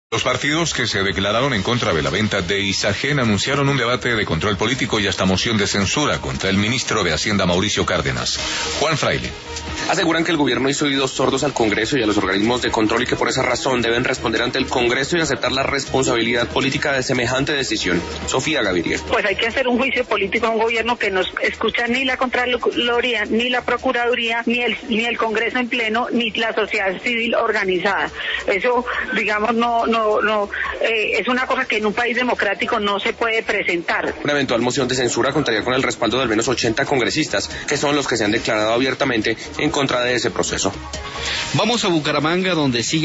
Los partidos que se declararon en contra de la venta de Isagen anunciaron un debate de control político y hasta moción de censura contra el ministro de Hacienda Mauricio Cárdenas. Juan Fraile. Aseguran que el gobierno hizo oídos sordos al Congreso y a los organismos de control y que por esa razón deben responder ante el Congreso y aceptar la responsabilidad política de semejante decisión. Sofía Gaviria. Pues hay que hacer un juicio político a un gobierno que no escucha ni la Contraloría, ni la Procuraduría, ni el Congreso en pleno, ni la sociedad civil organizada. Eso, digamos, es una cosa que en un país democrático no se puede presentar. Una eventual moción de censura contaría con el respaldo de al menos 80 congresistas, que son los que se han declarado abiertamente en contra de ese proceso. Vamos a Bucaramanga, donde sigue